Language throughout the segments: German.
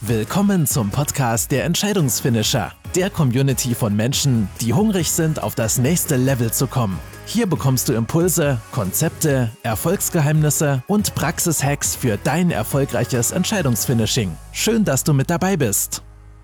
Willkommen zum Podcast der Entscheidungsfinisher, der Community von Menschen, die hungrig sind, auf das nächste Level zu kommen. Hier bekommst du Impulse, Konzepte, Erfolgsgeheimnisse und Praxishacks für dein erfolgreiches Entscheidungsfinishing. Schön, dass du mit dabei bist.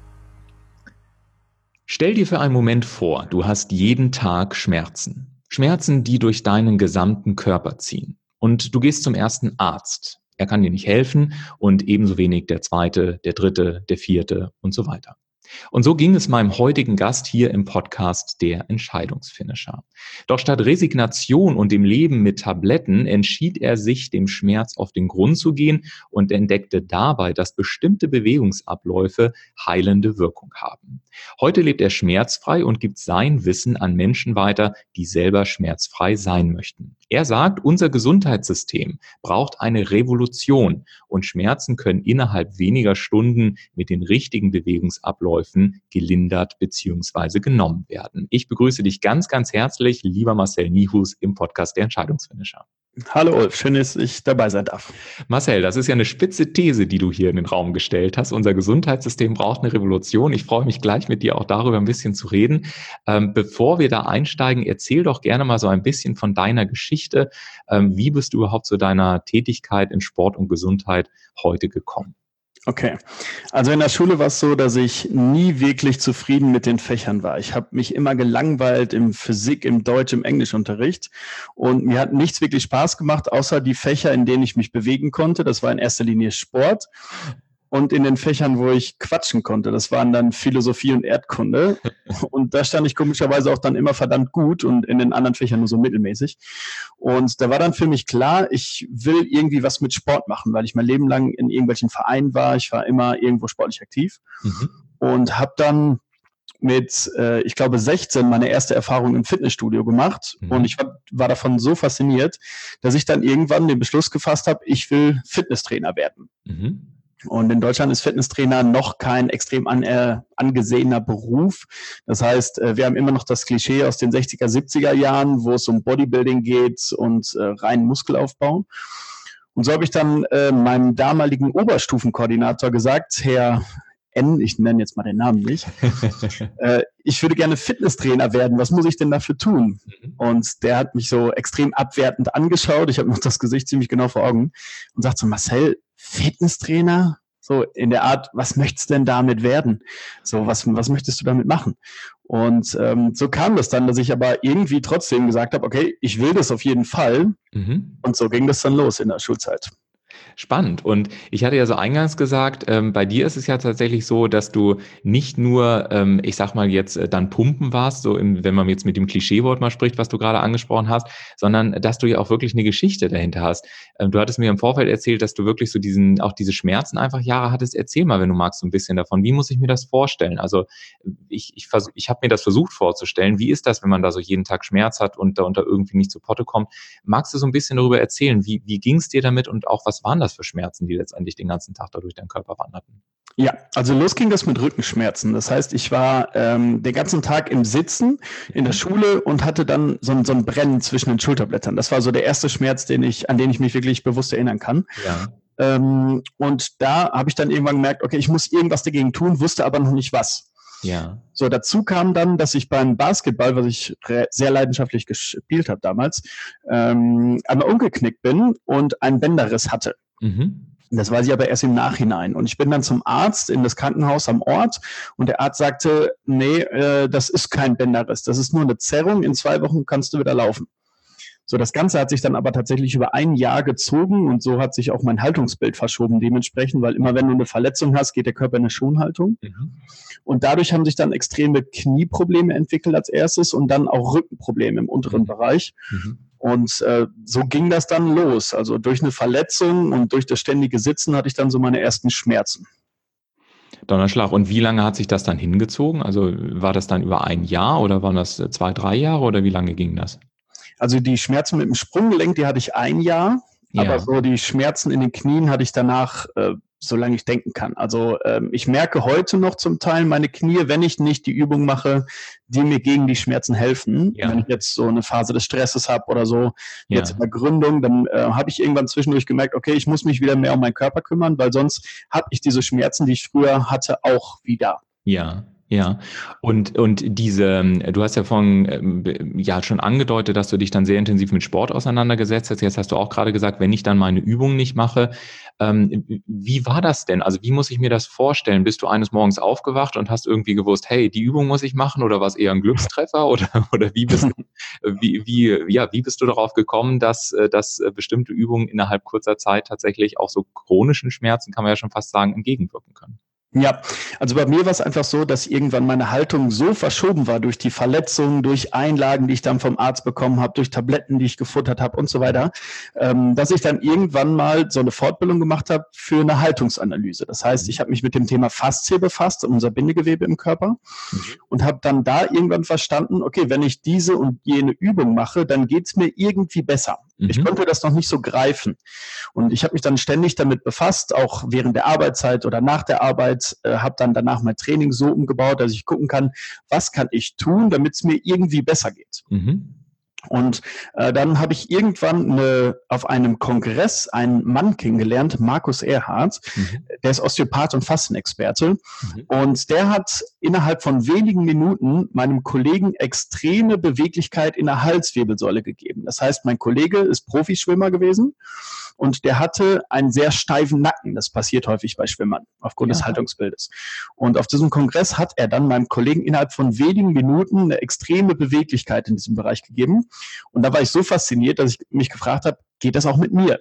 Stell dir für einen Moment vor, du hast jeden Tag Schmerzen. Schmerzen, die durch deinen gesamten Körper ziehen. Und du gehst zum ersten Arzt. Er kann dir nicht helfen und ebenso wenig der zweite, der dritte, der vierte und so weiter. Und so ging es meinem heutigen Gast hier im Podcast der Entscheidungsfinisher. Doch statt Resignation und dem Leben mit Tabletten entschied er sich, dem Schmerz auf den Grund zu gehen und entdeckte dabei, dass bestimmte Bewegungsabläufe heilende Wirkung haben. Heute lebt er schmerzfrei und gibt sein Wissen an Menschen weiter, die selber schmerzfrei sein möchten. Er sagt, unser Gesundheitssystem braucht eine Revolution und Schmerzen können innerhalb weniger Stunden mit den richtigen Bewegungsabläufen gelindert bzw. genommen werden. Ich begrüße dich ganz, ganz herzlich, lieber Marcel Nihus, im Podcast der Entscheidungsfinisher. Hallo Ulf, schön, dass ich dabei sein darf. Marcel, das ist ja eine spitze These, die du hier in den Raum gestellt hast. Unser Gesundheitssystem braucht eine Revolution. Ich freue mich gleich mit dir auch darüber ein bisschen zu reden. Bevor wir da einsteigen, erzähl doch gerne mal so ein bisschen von deiner Geschichte. Wie bist du überhaupt zu deiner Tätigkeit in Sport und Gesundheit heute gekommen? Okay, also in der Schule war es so, dass ich nie wirklich zufrieden mit den Fächern war. Ich habe mich immer gelangweilt im Physik, im Deutsch, im Englischunterricht und mir hat nichts wirklich Spaß gemacht, außer die Fächer, in denen ich mich bewegen konnte. Das war in erster Linie Sport und in den Fächern, wo ich quatschen konnte. Das waren dann Philosophie und Erdkunde und da stand ich komischerweise auch dann immer verdammt gut und in den anderen Fächern nur so mittelmäßig. Und da war dann für mich klar, ich will irgendwie was mit Sport machen, weil ich mein Leben lang in irgendwelchen Vereinen war. Ich war immer irgendwo sportlich aktiv und habe dann mit, ich glaube, 16 meine erste Erfahrung im Fitnessstudio gemacht. Und ich war davon so fasziniert, dass ich dann irgendwann den Beschluss gefasst habe, ich will Fitnesstrainer werden. Und in Deutschland ist Fitnesstrainer noch kein extrem angesehener Beruf. Das heißt, wir haben immer noch das Klischee aus den 60er, 70er Jahren, wo es um Bodybuilding geht und reinen Muskelaufbau. Und so habe ich dann meinem damaligen Oberstufenkoordinator gesagt, Herr N, ich nenne jetzt mal den Namen nicht, ich würde gerne Fitnesstrainer werden, was muss ich denn dafür tun? Und der hat mich so extrem abwertend angeschaut, ich habe noch das Gesicht ziemlich genau vor Augen und sagt so, Marcel, Fitnesstrainer? So in der Art, was möchtest du denn damit werden? So, was möchtest du damit machen? Und so kam das dann, dass ich aber irgendwie trotzdem gesagt habe, okay, ich will das auf jeden Fall. Und so ging das dann los in der Schulzeit. Spannend. Und ich hatte ja so eingangs gesagt, bei dir ist es ja tatsächlich so, dass du nicht nur, ich sag mal jetzt, dann pumpen warst, so wenn man jetzt mit dem Klischeewort mal spricht, was du gerade angesprochen hast, sondern dass du ja auch wirklich eine Geschichte dahinter hast. Du hattest mir im Vorfeld erzählt, dass du wirklich so auch diese Schmerzen einfach Jahre hattest. Erzähl mal, wenn du magst, so ein bisschen davon. Wie muss ich mir das vorstellen? Also ich habe mir das versucht vorzustellen. Wie ist das, wenn man da so jeden Tag Schmerz hat und da irgendwie nicht zu Potte kommt? Magst du so ein bisschen darüber erzählen? Wie ging es dir damit und auch was waren das für Schmerzen, die letztendlich den ganzen Tag da durch deinen Körper wanderten? Ja, also los ging das mit Rückenschmerzen. Das heißt, ich war den ganzen Tag im Sitzen in der Schule und hatte dann so ein Brennen zwischen den Schulterblättern. Das war so der erste Schmerz, an den ich mich wirklich bewusst erinnern kann. Ja. Und da habe ich dann irgendwann gemerkt, okay, ich muss irgendwas dagegen tun, wusste aber noch nicht was. Ja. So, dazu kam dann, dass ich beim Basketball, was ich sehr leidenschaftlich gespielt habe damals, einmal umgeknickt bin und einen Bänderriss hatte. Das weiß ich aber erst im Nachhinein. Und ich bin dann zum Arzt in das Krankenhaus am Ort und der Arzt sagte, nee, das ist kein Bänderriss, das ist nur eine Zerrung, in 2 Wochen kannst du wieder laufen. So, das Ganze hat sich dann aber tatsächlich über 1 Jahr gezogen und so hat sich auch mein Haltungsbild verschoben dementsprechend, weil immer wenn du eine Verletzung hast, geht der Körper in eine Schonhaltung. Und dadurch haben sich dann extreme Knieprobleme entwickelt als erstes und dann auch Rückenprobleme im unteren Bereich. Und so ging das dann los. Also durch eine Verletzung und durch das ständige Sitzen hatte ich dann so meine ersten Schmerzen. Donnerschlag. Und wie lange hat sich das dann hingezogen? Also war das dann über 1 Jahr oder waren das 2, 3 Jahre oder wie lange ging das? Also die Schmerzen mit dem Sprunggelenk, die hatte ich 1 Jahr. Ja. Aber so die Schmerzen in den Knien hatte ich danach solange ich denken kann. Also ich merke heute noch zum Teil meine Knie, wenn ich nicht die Übung mache, die mir gegen die Schmerzen helfen. Ja. Wenn ich jetzt so eine Phase des Stresses habe oder so, jetzt in der Gründung, dann habe ich irgendwann zwischendurch gemerkt, okay, ich muss mich wieder mehr um meinen Körper kümmern, weil sonst habe ich diese Schmerzen, die ich früher hatte, auch wieder. Ja. Ja, und diese, du hast ja vorhin schon angedeutet, dass du dich dann sehr intensiv mit Sport auseinandergesetzt hast. Jetzt hast du auch gerade gesagt, wenn ich dann meine Übungen nicht mache, wie war das denn? Also wie muss ich mir das vorstellen? Bist du eines Morgens aufgewacht und hast irgendwie gewusst, hey, die Übung muss ich machen, oder war es eher ein Glückstreffer, oder wie bist du, wie bist du darauf gekommen, dass bestimmte Übungen innerhalb kurzer Zeit tatsächlich auch so chronischen Schmerzen, kann man ja schon fast sagen, entgegenwirken können? Ja, also bei mir war es einfach so, dass irgendwann meine Haltung so verschoben war durch die Verletzungen, durch Einlagen, die ich dann vom Arzt bekommen habe, durch Tabletten, die ich gefuttert habe und so weiter, dass ich dann irgendwann mal so eine Fortbildung gemacht habe für eine Haltungsanalyse. Das heißt, ich habe mich mit dem Thema Faszie befasst, unser Bindegewebe im Körper, und habe dann da irgendwann verstanden, okay, wenn ich diese und jene Übung mache, dann geht's mir irgendwie besser. Ich konnte das noch nicht so greifen. Und ich habe mich dann ständig damit befasst, auch während der Arbeitszeit oder nach der Arbeit, habe dann danach mein Training so umgebaut, dass ich gucken kann, was kann ich tun, damit es mir irgendwie besser geht. Und dann habe ich irgendwann auf einem Kongress einen Mann kennengelernt, Markus Erhardt, der ist Osteopath und Faszienexperte. Und der hat innerhalb von wenigen Minuten meinem Kollegen extreme Beweglichkeit in der Halswirbelsäule gegeben. Das heißt, mein Kollege ist Profischwimmer gewesen und der hatte einen sehr steifen Nacken. Das passiert häufig bei Schwimmern aufgrund des Haltungsbildes. Und auf diesem Kongress hat er dann meinem Kollegen innerhalb von wenigen Minuten eine extreme Beweglichkeit in diesem Bereich gegeben. Und da war ich so fasziniert, dass ich mich gefragt habe, geht das auch mit mir?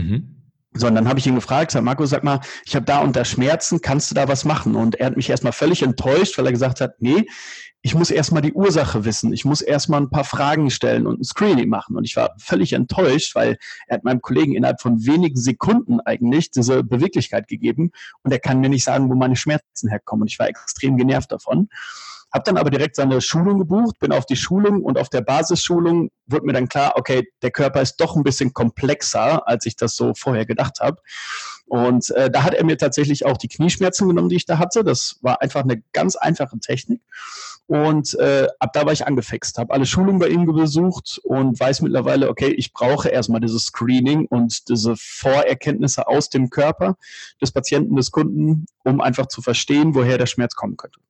So, und dann habe ich ihn gefragt, Marco, sag mal, ich habe da unter Schmerzen, kannst du da was machen? Und er hat mich erstmal völlig enttäuscht, weil er gesagt hat, nee, ich muss erstmal die Ursache wissen. Ich muss erstmal ein paar Fragen stellen und ein Screening machen. Und ich war völlig enttäuscht, weil er hat meinem Kollegen innerhalb von wenigen Sekunden eigentlich diese Beweglichkeit gegeben. Und er kann mir nicht sagen, wo meine Schmerzen herkommen. Und ich war extrem genervt davon. Habe dann aber direkt seine Schulung gebucht, bin auf die Schulung, und auf der Basisschulung wurde mir dann klar, okay, der Körper ist doch ein bisschen komplexer, als ich das so vorher gedacht habe. Und da hat er mir tatsächlich auch die Knieschmerzen genommen, die ich da hatte. Das war einfach eine ganz einfache Technik. Und ab da war ich angefixt, habe alle Schulungen bei ihm besucht und weiß mittlerweile, okay, ich brauche erstmal dieses Screening und diese Vorerkenntnisse aus dem Körper des Patienten, des Kunden, um einfach zu verstehen, woher der Schmerz kommen könnte.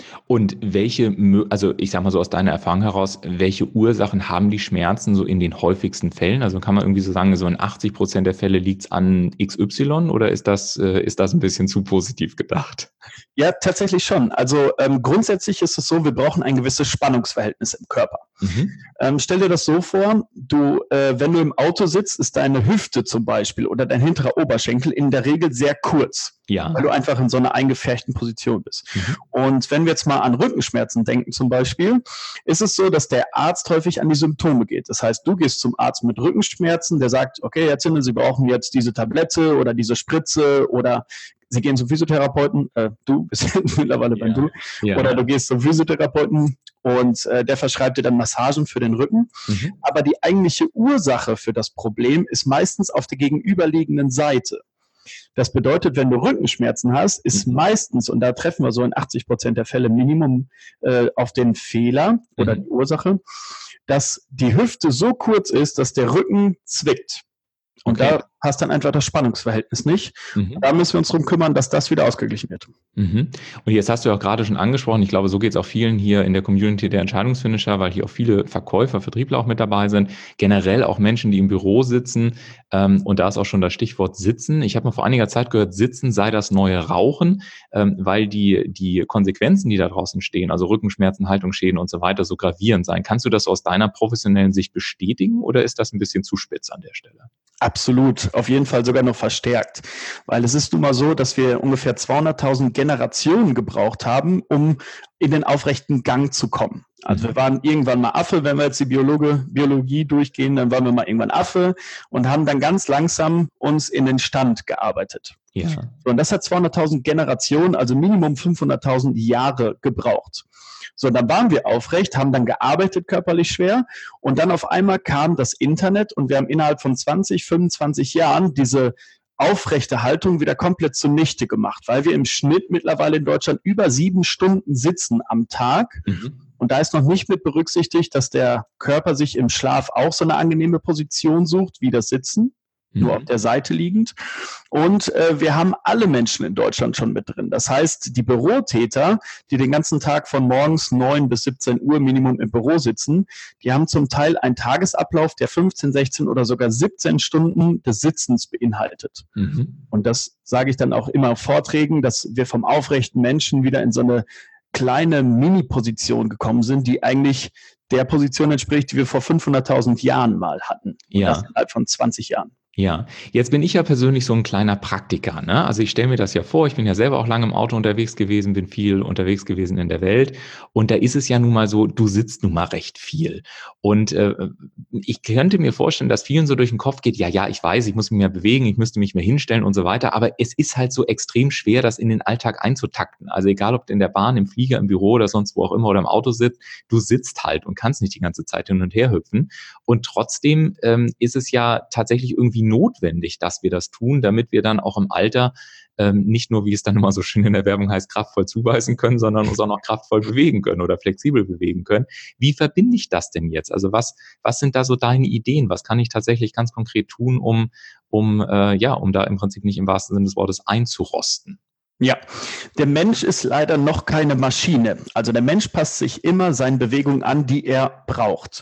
Und also ich sag mal so aus deiner Erfahrung heraus, welche Ursachen haben die Schmerzen so in den häufigsten Fällen? Also kann man irgendwie so sagen, so in 80% der Fälle liegt es an XY, oder ist das ein bisschen zu positiv gedacht? Ja, tatsächlich schon. Also grundsätzlich ist es so, wir brauchen ein gewisses Spannungsverhältnis im Körper. Stell dir das so vor, wenn du im Auto sitzt, ist deine Hüfte zum Beispiel oder dein hinterer Oberschenkel in der Regel sehr kurz. Ja. Weil du einfach in so einer eingefärchten Position bist. Und wenn wir jetzt mal an Rückenschmerzen denken zum Beispiel, ist es so, dass der Arzt häufig an die Symptome geht. Das heißt, du gehst zum Arzt mit Rückenschmerzen, der sagt, okay, Herr Zindel, Sie brauchen jetzt diese Tablette oder diese Spritze, oder Sie gehen zum Physiotherapeuten, du bist mittlerweile beim Du, oder du gehst zum Physiotherapeuten und der verschreibt dir dann Massagen für den Rücken. Aber die eigentliche Ursache für das Problem ist meistens auf der gegenüberliegenden Seite. Das bedeutet, wenn du Rückenschmerzen hast, ist meistens, und da treffen wir so in 80% der Fälle Minimum auf den Fehler oder die Ursache, dass die Hüfte so kurz ist, dass der Rücken zwickt. Und da passt dann einfach das Spannungsverhältnis nicht. Da müssen wir uns darum kümmern, dass das wieder ausgeglichen wird. Und jetzt hast du ja auch gerade schon angesprochen, ich glaube, so geht es auch vielen hier in der Community der Entscheidungsfinisher, weil hier auch viele Verkäufer, Vertriebler auch mit dabei sind, generell auch Menschen, die im Büro sitzen, und da ist auch schon das Stichwort Sitzen. Ich habe mal vor einiger Zeit gehört, Sitzen sei das neue Rauchen, weil die Konsequenzen, die da draußen stehen, also Rückenschmerzen, Haltungsschäden und so weiter, so gravierend sein. Kannst du das aus deiner professionellen Sicht bestätigen, oder ist das ein bisschen zu spitz an der Stelle? Absolut, auf jeden Fall sogar noch verstärkt, weil es ist nun mal so, dass wir ungefähr 200.000 Generationen gebraucht haben, um in den aufrechten Gang zu kommen. Also wir waren irgendwann mal Affe, wenn wir jetzt die Biologie durchgehen, dann waren wir mal irgendwann Affe und haben dann ganz langsam uns in den Stand gearbeitet. Ja. So, und das hat 200.000 Generationen, also Minimum 500.000 Jahre gebraucht. So, dann waren wir aufrecht, haben dann gearbeitet, körperlich schwer, und dann auf einmal kam das Internet und wir haben innerhalb von 20, 25 Jahren diese aufrechte Haltung wieder komplett zunichte gemacht, weil wir im Schnitt mittlerweile in Deutschland über 7 Stunden sitzen am Tag. Und da ist noch nicht mit berücksichtigt, dass der Körper sich im Schlaf auch so eine angenehme Position sucht, wie das Sitzen, nur auf der Seite liegend. Und wir haben alle Menschen in Deutschland schon mit drin. Das heißt, die Bürotäter, die den ganzen Tag von morgens 9 bis 17 Uhr Minimum im Büro sitzen, die haben zum Teil einen Tagesablauf, der 15, 16 oder sogar 17 Stunden des Sitzens beinhaltet. Und das sage ich dann auch immer auf Vorträgen, dass wir vom aufrechten Menschen wieder in so eine kleine Mini-Position gekommen sind, die eigentlich der Position entspricht, die wir vor 500.000 Jahren mal hatten. Ja. Das innerhalb von 20 Jahren. Ja, jetzt bin ich ja persönlich so ein kleiner Praktiker, ne? Also ich stelle mir das ja vor, ich bin ja selber auch lange im Auto unterwegs gewesen, bin viel unterwegs gewesen in der Welt und da ist es ja nun mal so, du sitzt nun mal recht viel und ich könnte mir vorstellen, dass vielen so durch den Kopf geht, ja, ich weiß, ich muss mich mehr bewegen, ich müsste mich mehr hinstellen und so weiter, aber es ist halt so extrem schwer, das in den Alltag einzutakten. Also egal, ob du in der Bahn, im Flieger, im Büro oder sonst wo auch immer oder im Auto sitzt, du sitzt halt und kannst nicht die ganze Zeit hin und her hüpfen und trotzdem ist es ja tatsächlich irgendwie notwendig, dass wir das tun, damit wir dann auch im Alter nicht nur, wie es dann immer so schön in der Werbung heißt, kraftvoll zubeißen können, sondern uns auch noch kraftvoll bewegen können oder flexibel bewegen können. Wie verbinde ich das denn jetzt? Also was sind da so deine Ideen? Was kann ich tatsächlich ganz konkret tun, um da im Prinzip nicht im wahrsten Sinne des Wortes einzurosten? Ja, der Mensch ist leider noch keine Maschine. Also der Mensch passt sich immer seinen Bewegungen an, die er braucht.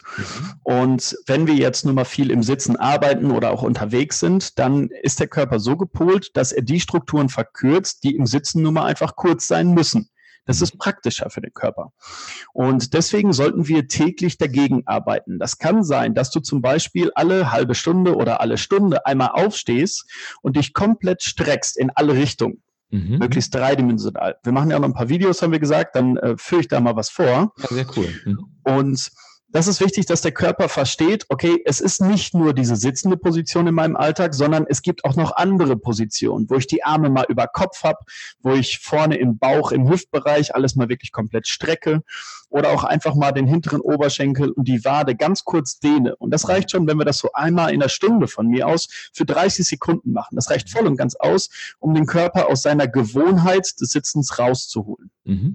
Und wenn wir jetzt nur mal viel im Sitzen arbeiten oder auch unterwegs sind, dann ist der Körper so gepolt, dass er die Strukturen verkürzt, die im Sitzen nun mal einfach kurz sein müssen. Das ist praktischer für den Körper. Und deswegen sollten wir täglich dagegen arbeiten. Das kann sein, dass du zum Beispiel alle halbe Stunde oder alle Stunde einmal aufstehst und dich komplett streckst in alle Richtungen. Möglichst dreidimensional. Wir machen ja noch ein paar Videos, haben wir gesagt, dann führe ich da mal was vor. Ja, sehr cool. Und das ist wichtig, dass der Körper versteht, okay, es ist nicht nur diese sitzende Position in meinem Alltag, sondern es gibt auch noch andere Positionen, wo ich die Arme mal über Kopf habe, wo ich vorne im Bauch, im Hüftbereich alles mal wirklich komplett strecke oder auch einfach mal den hinteren Oberschenkel und die Wade ganz kurz dehne. Und das reicht schon, wenn wir das so einmal in der Stunde von mir aus für 30 Sekunden machen. Das reicht voll und ganz aus, um den Körper aus seiner Gewohnheit des Sitzens rauszuholen.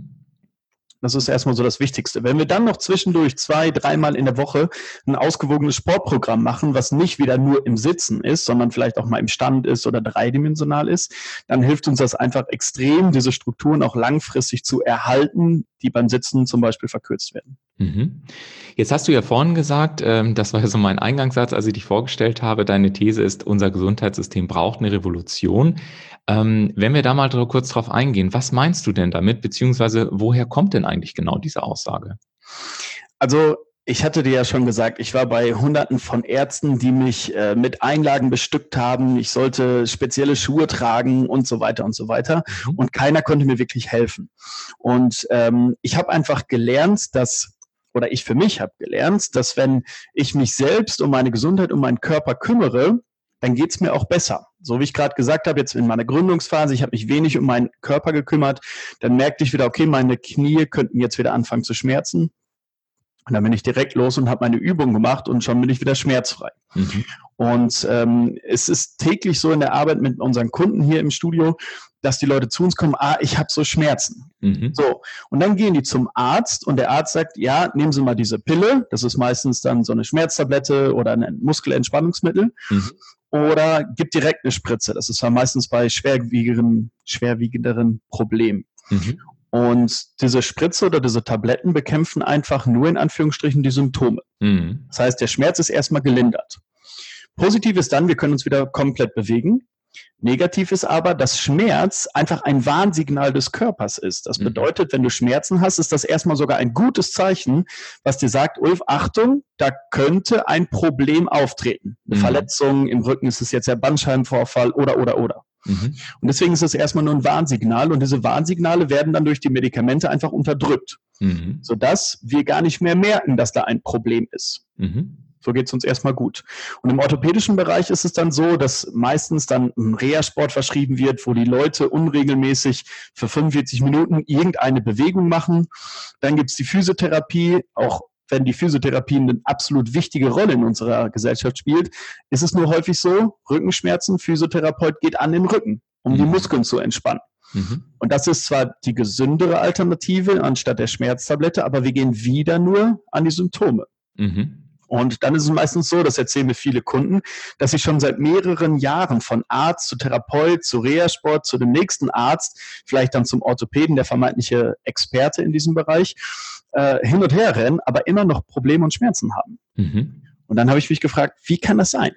Das ist erstmal so das Wichtigste. Wenn wir dann noch zwischendurch 2-, 3-mal in der Woche ein ausgewogenes Sportprogramm machen, was nicht wieder nur im Sitzen ist, sondern vielleicht auch mal im Stand ist oder dreidimensional ist, dann hilft uns das einfach extrem, diese Strukturen auch langfristig zu erhalten, die beim Sitzen zum Beispiel verkürzt werden. Jetzt hast du ja vorhin gesagt, das war ja so mein Eingangssatz, als ich dich vorgestellt habe, deine These ist, unser Gesundheitssystem braucht eine Revolution. Wenn wir da mal kurz drauf eingehen, was meinst du denn damit, beziehungsweise woher kommt denn eigentlich genau diese Aussage? Also ich hatte dir ja schon gesagt, ich war bei Hunderten von Ärzten, die mich mit Einlagen bestückt haben. Ich sollte spezielle Schuhe tragen und so weiter und so weiter. Und keiner konnte mir wirklich helfen. Und ich habe einfach gelernt, ich für mich habe gelernt, dass wenn ich mich selbst um meine Gesundheit, um meinen Körper kümmere, dann geht's mir auch besser. So wie ich gerade gesagt habe, jetzt in meiner Gründungsphase, ich habe mich wenig um meinen Körper gekümmert, dann merkte ich wieder, okay, meine Knie könnten jetzt wieder anfangen zu schmerzen. Und dann bin ich direkt los und habe meine Übung gemacht und schon bin ich wieder schmerzfrei. Und es ist täglich so in der Arbeit mit unseren Kunden hier im Studio, dass die Leute zu uns kommen, ich habe so Schmerzen. So, und dann gehen die zum Arzt und der Arzt sagt, ja, nehmen Sie mal diese Pille, das ist meistens dann so eine Schmerztablette oder ein Muskelentspannungsmittel, oder gibt direkt eine Spritze, das ist dann meistens bei schwerwiegenderen Problemen. Und diese Spritze oder diese Tabletten bekämpfen einfach nur in Anführungsstrichen die Symptome. Das heißt, der Schmerz ist erstmal gelindert. Positiv ist dann, wir können uns wieder komplett bewegen. Negativ ist aber, dass Schmerz einfach ein Warnsignal des Körpers ist. Das bedeutet, wenn du Schmerzen hast, ist das erstmal sogar ein gutes Zeichen, was dir sagt, Ulf, Achtung, da könnte ein Problem auftreten. Eine Verletzung im Rücken, ist es jetzt der Bandscheibenvorfall oder. Und deswegen ist es erstmal nur ein Warnsignal und diese Warnsignale werden dann durch die Medikamente einfach unterdrückt, sodass wir gar nicht mehr merken, dass da ein Problem ist. So geht es uns erstmal gut. Und im orthopädischen Bereich ist es dann so, dass meistens dann ein Reha-Sport verschrieben wird, wo die Leute unregelmäßig für 45 Minuten irgendeine Bewegung machen. Dann gibt es die Physiotherapie, auch wenn die Physiotherapie eine absolut wichtige Rolle in unserer Gesellschaft spielt, ist es nur häufig so, Rückenschmerzen, Physiotherapeut geht an den Rücken, um die Muskeln zu entspannen. Und das ist zwar die gesündere Alternative anstatt der Schmerztablette, aber wir gehen wieder nur an die Symptome. Und dann ist es meistens so, das erzählen mir viele Kunden, dass sie schon seit mehreren Jahren von Arzt zu Therapeut, zu Reha-Sport, zu dem nächsten Arzt, vielleicht dann zum Orthopäden, der vermeintliche Experte in diesem Bereich, hin und her rennen, aber immer noch Probleme und Schmerzen haben. Und dann habe ich mich gefragt, wie kann das sein?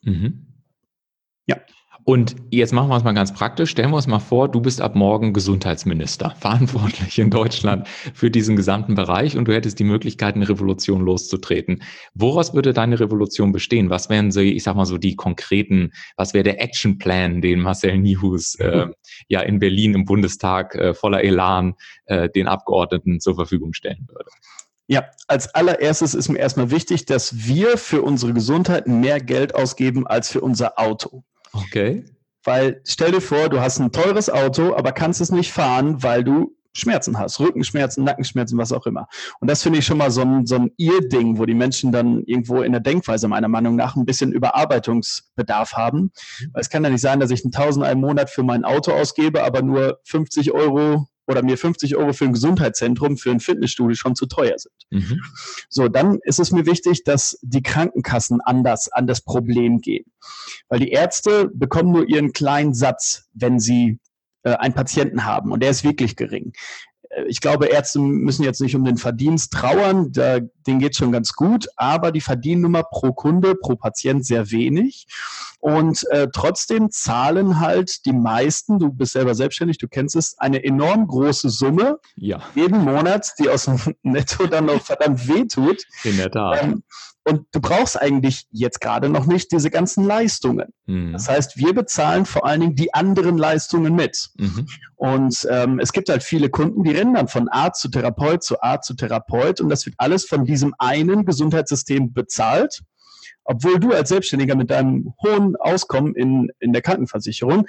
Ja. Und jetzt machen wir es mal ganz praktisch. Stellen wir uns mal vor, du bist ab morgen Gesundheitsminister, verantwortlich in Deutschland für diesen gesamten Bereich und du hättest die Möglichkeit, eine Revolution loszutreten. Woraus würde deine Revolution bestehen? Was wären so, ich sag mal so die konkreten, was wäre der Actionplan, den Marcel Nihus ja in Berlin im Bundestag voller Elan den Abgeordneten zur Verfügung stellen würde? Ja, als allererstes ist mir erstmal wichtig, dass wir für unsere Gesundheit mehr Geld ausgeben als für unser Auto. Okay. Weil stell dir vor, du hast ein teures Auto, aber kannst es nicht fahren, weil du Schmerzen hast, Rückenschmerzen, Nackenschmerzen, was auch immer. Und das finde ich schon mal so ein Ihr-Ding, wo die Menschen dann irgendwo in der Denkweise meiner Meinung nach ein bisschen Überarbeitungsbedarf haben. Weil es kann ja nicht sein, dass ich 1.000 im Monat für mein Auto ausgebe, aber nur 50 € oder mir 50 € für ein Gesundheitszentrum, für ein Fitnessstudio schon zu teuer sind. So, dann ist es mir wichtig, dass die Krankenkassen anders an das Problem gehen. Weil die Ärzte bekommen nur ihren kleinen Satz, wenn sie einen Patienten haben. Und der ist wirklich gering. Ich glaube, Ärzte müssen jetzt nicht um den Verdienst trauern, denen geht es schon ganz gut, aber die Verdiennummer pro Kunde, pro Patient sehr wenig. Und trotzdem zahlen halt die meisten, du bist selber selbstständig, du kennst es, eine enorm große Summe jeden Monat, die aus dem Netto dann noch verdammt wehtut. In der Tat. Und du brauchst eigentlich jetzt gerade noch nicht diese ganzen Leistungen. Das heißt, wir bezahlen vor allen Dingen die anderen Leistungen mit. Und es gibt halt viele Kunden, die rennen dann von Arzt zu Therapeut zu Arzt zu Therapeut und das wird alles von diesem einen Gesundheitssystem bezahlt, obwohl du als Selbstständiger mit deinem hohen Auskommen in der Krankenversicherung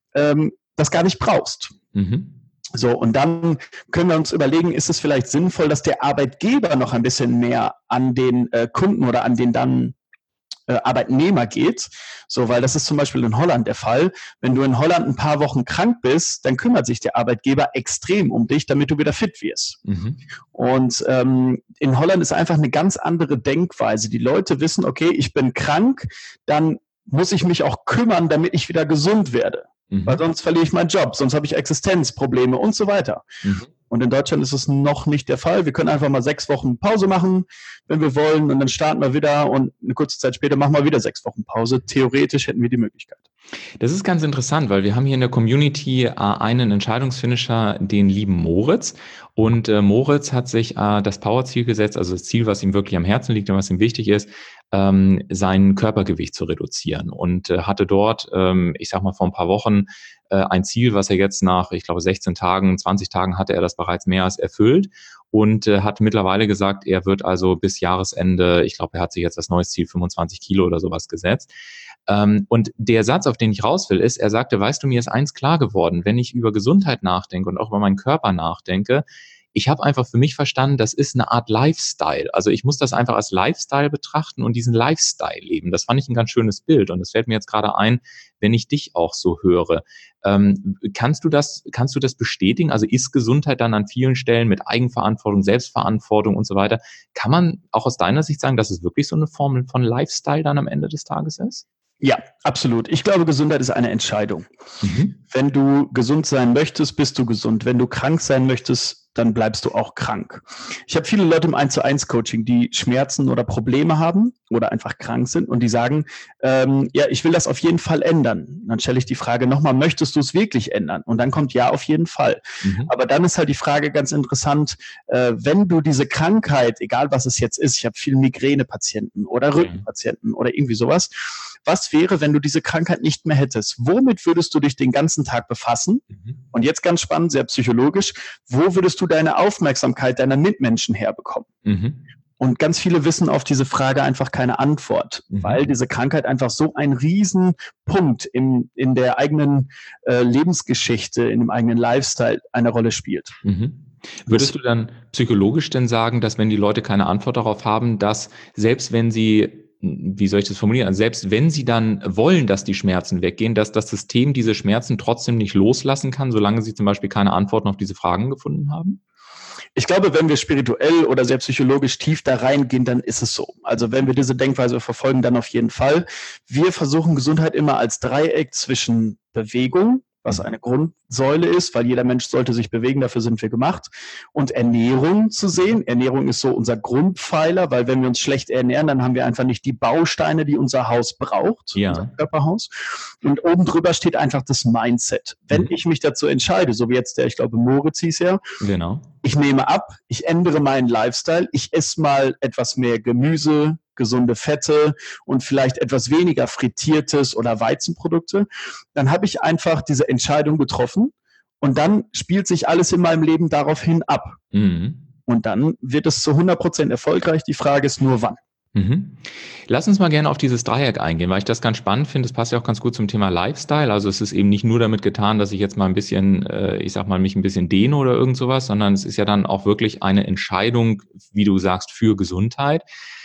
das gar nicht brauchst. So, und dann können wir uns überlegen, ist es vielleicht sinnvoll, dass der Arbeitgeber noch ein bisschen mehr an den Kunden oder an den dann Arbeitnehmer geht. So, weil das ist zum Beispiel in Holland der Fall. Wenn du in Holland ein paar Wochen krank bist, dann kümmert sich der Arbeitgeber extrem um dich, damit du wieder fit wirst. Und in Holland ist einfach eine ganz andere Denkweise. Die Leute wissen, okay, ich bin krank, dann muss ich mich auch kümmern, damit ich wieder gesund werde. Weil sonst verliere ich meinen Job, sonst habe ich Existenzprobleme und so weiter. Und in Deutschland ist es noch nicht der Fall. Wir können einfach mal 6 Wochen Pause machen, wenn wir wollen, und dann starten wir wieder und eine kurze Zeit später machen wir wieder 6 Wochen Pause. Theoretisch hätten wir die Möglichkeit. Das ist ganz interessant, weil wir haben hier in der Community einen Entscheidungsfinisher, den lieben Moritz. Und Moritz hat sich das Powerziel gesetzt, also das Ziel, was ihm wirklich am Herzen liegt und was ihm wichtig ist, sein Körpergewicht zu reduzieren. Und hatte dort, ich sag mal vor ein paar Wochen, ein Ziel, was er jetzt nach, ich glaube 16 Tagen, 20 Tagen hatte er das bereits mehr als erfüllt. Und hat mittlerweile gesagt, er wird also bis Jahresende, ich glaube, er hat sich jetzt das neues Ziel 25 Kilo oder sowas gesetzt. Und der Satz, auf den ich raus will, ist, er sagte, weißt du, mir ist eins klar geworden, wenn ich über Gesundheit nachdenke und auch über meinen Körper nachdenke, ich habe einfach für mich verstanden, das ist eine Art Lifestyle. Also ich muss das einfach als Lifestyle betrachten und diesen Lifestyle leben. Das fand ich ein ganz schönes Bild und es fällt mir jetzt gerade ein, wenn ich dich auch so höre. Kannst du das bestätigen? Also ist Gesundheit dann an vielen Stellen mit Eigenverantwortung, Selbstverantwortung und so weiter, kann man auch aus deiner Sicht sagen, dass es wirklich so eine Form von Lifestyle dann am Ende des Tages ist? Ja, absolut. Ich glaube, Gesundheit ist eine Entscheidung. Wenn du gesund sein möchtest, bist du gesund. Wenn du krank sein möchtest, dann bleibst du auch krank. Ich habe viele Leute im 1:1-Coaching, die Schmerzen oder Probleme haben oder einfach krank sind und die sagen, ja, ich will das auf jeden Fall ändern. Dann stelle ich die Frage nochmal, möchtest du es wirklich ändern? Und dann kommt ja, auf jeden Fall. Aber dann ist halt die Frage ganz interessant, wenn du diese Krankheit, egal was es jetzt ist, ich habe viele Migränepatienten oder Rückenpatienten oder irgendwie sowas, was wäre, wenn du diese Krankheit nicht mehr hättest? Womit würdest du dich den ganzen Tag befassen? Und jetzt ganz spannend, sehr psychologisch, wo würdest du deine Aufmerksamkeit deiner Mitmenschen herbekommen? Und ganz viele wissen auf diese Frage einfach keine Antwort, weil diese Krankheit einfach so ein Riesenpunkt in der eigenen Lebensgeschichte, in dem eigenen Lifestyle eine Rolle spielt. Würdest du dann psychologisch denn sagen, dass wenn die Leute keine Antwort darauf haben, dass selbst wenn sie, wie soll ich das formulieren, also selbst wenn sie dann wollen, dass die Schmerzen weggehen, dass das System diese Schmerzen trotzdem nicht loslassen kann, solange sie zum Beispiel keine Antworten auf diese Fragen gefunden haben? Ich glaube, wenn wir spirituell oder sehr psychologisch tief da reingehen, dann ist es so. Also wenn wir diese Denkweise verfolgen, dann auf jeden Fall. Wir versuchen Gesundheit immer als Dreieck zwischen Bewegung, was eine Grundsäule ist, weil jeder Mensch sollte sich bewegen, dafür sind wir gemacht, und Ernährung zu sehen. Ernährung ist so unser Grundpfeiler, weil wenn wir uns schlecht ernähren, dann haben wir einfach nicht die Bausteine, die unser Haus braucht, unser Körperhaus. Und oben drüber steht einfach das Mindset. Wenn ich mich dazu entscheide, so wie jetzt ich glaube, Moritz hieß ja, genau. Ich nehme ab, ich ändere meinen Lifestyle, ich esse mal etwas mehr Gemüse, gesunde Fette und vielleicht etwas weniger Frittiertes oder Weizenprodukte, dann habe ich einfach diese Entscheidung getroffen und dann spielt sich alles in meinem Leben daraufhin ab. Und dann wird es zu 100% erfolgreich. Die Frage ist nur, wann. Lass uns mal gerne auf dieses Dreieck eingehen, weil ich das ganz spannend finde. Das passt ja auch ganz gut zum Thema Lifestyle. Also es ist eben nicht nur damit getan, dass ich jetzt mal ein bisschen, ich sag mal, mich ein bisschen dehne oder irgend sowas, sondern es ist ja dann auch wirklich eine Entscheidung, wie du sagst, für Gesundheit.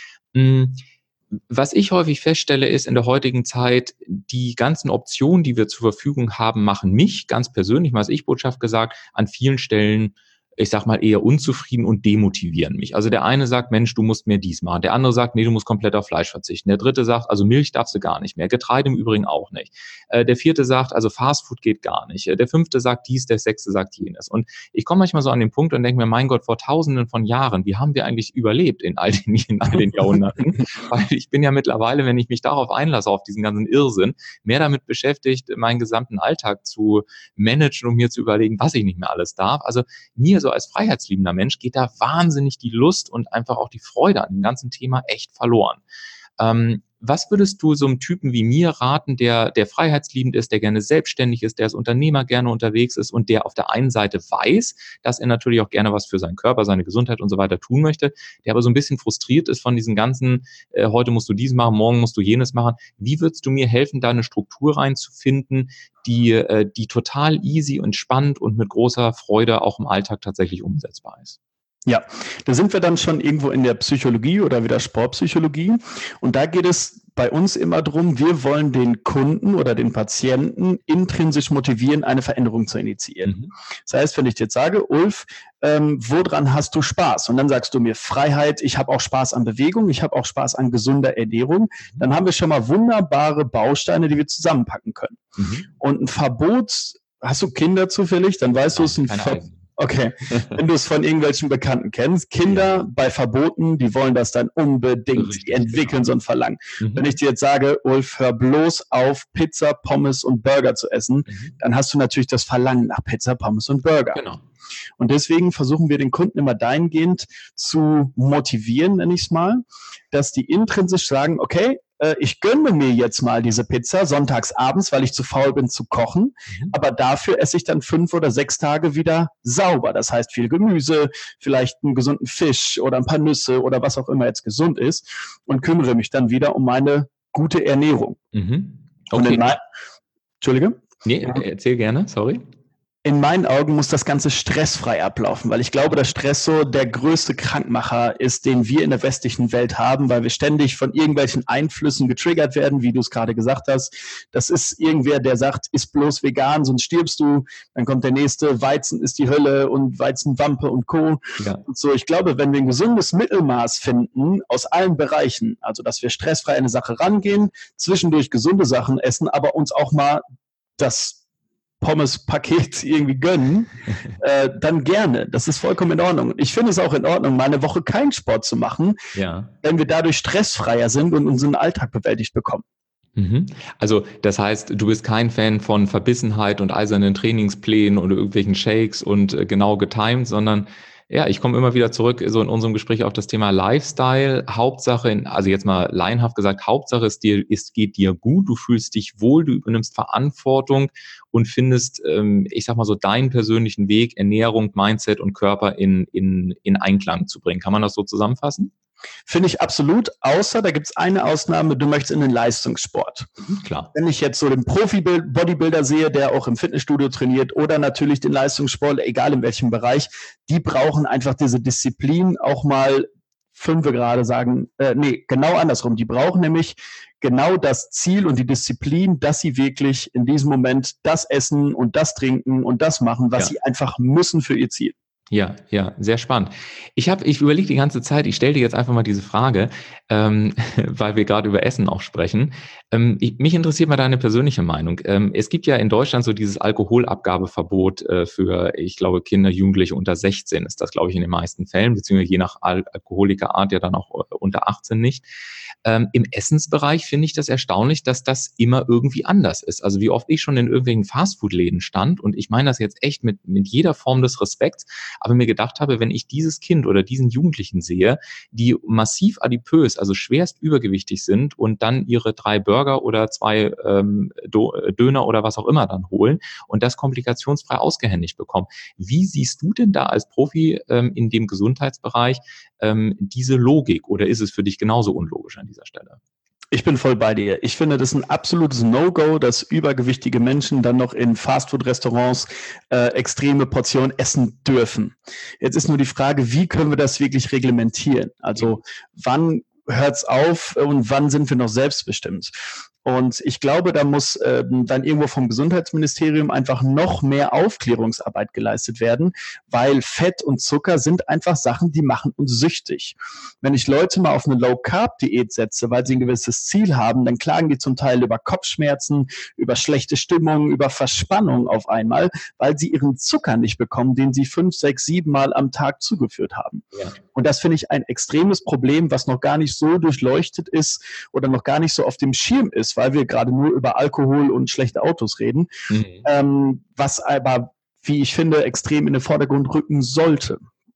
Was ich häufig feststelle, ist in der heutigen Zeit, die ganzen Optionen, die wir zur Verfügung haben, machen mich ganz persönlich, mal als Ich-Botschaft gesagt, an vielen Stellen, ich sag mal, eher unzufrieden und demotivieren mich. Also der eine sagt, Mensch, du musst mehr dies machen. Der andere sagt, nee, du musst komplett auf Fleisch verzichten. Der dritte sagt, also Milch darfst du gar nicht mehr. Getreide im Übrigen auch nicht. Der vierte sagt, also Fastfood geht gar nicht. Der fünfte sagt dies, der sechste sagt jenes. Und ich komme manchmal so an den Punkt und denke mir, mein Gott, vor Tausenden von Jahren, wie haben wir eigentlich überlebt in all den Jahrhunderten? Weil ich bin ja mittlerweile, wenn ich mich darauf einlasse, auf diesen ganzen Irrsinn, mehr damit beschäftigt, meinen gesamten Alltag zu managen und mir zu überlegen, was ich nicht mehr alles darf. Also mir so als freiheitsliebender Mensch geht da wahnsinnig die Lust und einfach auch die Freude an dem ganzen Thema echt verloren. Was würdest du so einem Typen wie mir raten, der freiheitsliebend ist, der gerne selbstständig ist, der als Unternehmer gerne unterwegs ist und der auf der einen Seite weiß, dass er natürlich auch gerne was für seinen Körper, seine Gesundheit und so weiter tun möchte, der aber so ein bisschen frustriert ist von diesen ganzen, heute musst du dies machen, morgen musst du jenes machen. Wie würdest du mir helfen, da eine Struktur reinzufinden, die total easy und spannend und mit großer Freude auch im Alltag tatsächlich umsetzbar ist? Ja, da sind wir dann schon irgendwo in der Psychologie oder wieder Sportpsychologie. Und da geht es bei uns immer darum, wir wollen den Kunden oder den Patienten intrinsisch motivieren, eine Veränderung zu initiieren. Das heißt, wenn ich dir jetzt sage, Ulf, woran hast du Spaß? Und dann sagst du mir Freiheit, ich habe auch Spaß an Bewegung, ich habe auch Spaß an gesunder Ernährung. Dann haben wir schon mal wunderbare Bausteine, die wir zusammenpacken können. Und ein Verbot, hast du Kinder zufällig? Dann weißt du, es ist ein Verbot. Okay, wenn du es von irgendwelchen Bekannten kennst, Kinder bei Verboten, die wollen das dann unbedingt, richtig, die entwickeln so ein Verlangen. Wenn ich dir jetzt sage, Ulf, hör bloß auf, Pizza, Pommes und Burger zu essen, dann hast du natürlich das Verlangen nach Pizza, Pommes und Burger. Genau. Und deswegen versuchen wir den Kunden immer dahingehend zu motivieren, nenne ich es mal, dass die intrinsisch sagen, okay, ich gönne mir jetzt mal diese Pizza sonntags abends, weil ich zu faul bin zu kochen, aber dafür esse ich dann 5 oder 6 Tage wieder sauber. Das heißt viel Gemüse, vielleicht einen gesunden Fisch oder ein paar Nüsse oder was auch immer jetzt gesund ist und kümmere mich dann wieder um meine gute Ernährung. Okay. Und Entschuldige? Nee, erzähl gerne, sorry. In meinen Augen muss das Ganze stressfrei ablaufen, weil ich glaube, dass Stress so der größte Krankmacher ist, den wir in der westlichen Welt haben, weil wir ständig von irgendwelchen Einflüssen getriggert werden, wie du es gerade gesagt hast. Das ist irgendwer, der sagt, iss bloß vegan, sonst stirbst du. Dann kommt der nächste, Weizen ist die Hölle und Weizenwampe und Co. Ja. Und so, ich glaube, wenn wir ein gesundes Mittelmaß finden aus allen Bereichen, also dass wir stressfrei an eine Sache rangehen, zwischendurch gesunde Sachen essen, aber uns auch mal das Pommes-Paket irgendwie gönnen, dann gerne. Das ist vollkommen in Ordnung. Ich finde es auch in Ordnung, mal eine Woche keinen Sport zu machen, wenn wir dadurch stressfreier sind und unseren Alltag bewältigt bekommen. Also das heißt, du bist kein Fan von Verbissenheit und eisernen Trainingsplänen oder irgendwelchen Shakes und genau getimed, sondern ja, ich komme immer wieder zurück, so in unserem Gespräch auf das Thema Lifestyle. Hauptsache, also jetzt mal laienhaft gesagt, Hauptsache es geht dir gut, du fühlst dich wohl, du übernimmst Verantwortung und findest, ich sag mal so, deinen persönlichen Weg, Ernährung, Mindset und Körper in Einklang zu bringen. Kann man das so zusammenfassen? Finde ich absolut, außer da gibt es eine Ausnahme, du möchtest in den Leistungssport. Klar. Wenn ich jetzt so den Profi-Bodybuilder sehe, der auch im Fitnessstudio trainiert oder natürlich den Leistungssport, egal in welchem Bereich, die brauchen einfach diese Disziplin auch mal 5 gerade sagen, genau andersrum. Die brauchen nämlich genau das Ziel und die Disziplin, dass sie wirklich in diesem Moment das essen und das trinken und das machen, was sie einfach müssen für ihr Ziel. Ja, sehr spannend. Ich überlege die ganze Zeit, ich stelle dir jetzt einfach mal diese Frage, weil wir gerade über Essen auch sprechen. Mich interessiert mal deine persönliche Meinung. Es gibt ja in Deutschland so dieses Alkoholabgabeverbot für, ich glaube, Kinder, Jugendliche unter 16 ist das, glaube ich, in den meisten Fällen, beziehungsweise je nach Alkoholikerart ja dann auch unter 18 nicht. Im Essensbereich finde ich das erstaunlich, dass das immer irgendwie anders ist. Also wie oft ich schon in irgendwelchen Fastfood-Läden stand, und ich meine das jetzt echt mit jeder Form des Respekts, aber mir gedacht habe, wenn ich dieses Kind oder diesen Jugendlichen sehe, die massiv adipös, also schwerst übergewichtig sind und dann ihre 3 Burger oder 2 Döner oder was auch immer dann holen und das komplikationsfrei ausgehändigt bekommen. Wie siehst du denn da als Profi in dem Gesundheitsbereich diese Logik, oder ist es für dich genauso unlogisch an dieser Stelle? Ich bin voll bei dir. Ich finde, das ist ein absolutes No-Go, dass übergewichtige Menschen dann noch in Fastfood-Restaurants extreme Portionen essen dürfen. Jetzt ist nur die Frage, wie können wir das wirklich reglementieren? Also wann hört's auf und wann sind wir noch selbstbestimmt? Und ich glaube, da muss dann irgendwo vom Gesundheitsministerium einfach noch mehr Aufklärungsarbeit geleistet werden, weil Fett und Zucker sind einfach Sachen, die machen uns süchtig. Wenn ich Leute mal auf eine Low-Carb-Diät setze, weil sie ein gewisses Ziel haben, dann klagen die zum Teil über Kopfschmerzen, über schlechte Stimmung, über Verspannung auf einmal, weil sie ihren Zucker nicht bekommen, den sie 5, 6, 7 Mal am Tag zugeführt haben. Ja. Und das finde ich ein extremes Problem, was noch gar nicht so durchleuchtet ist oder noch gar nicht so auf dem Schirm ist, weil wir gerade nur über Alkohol und schlechte Autos reden, was aber, wie ich finde, extrem in den Vordergrund rücken sollte.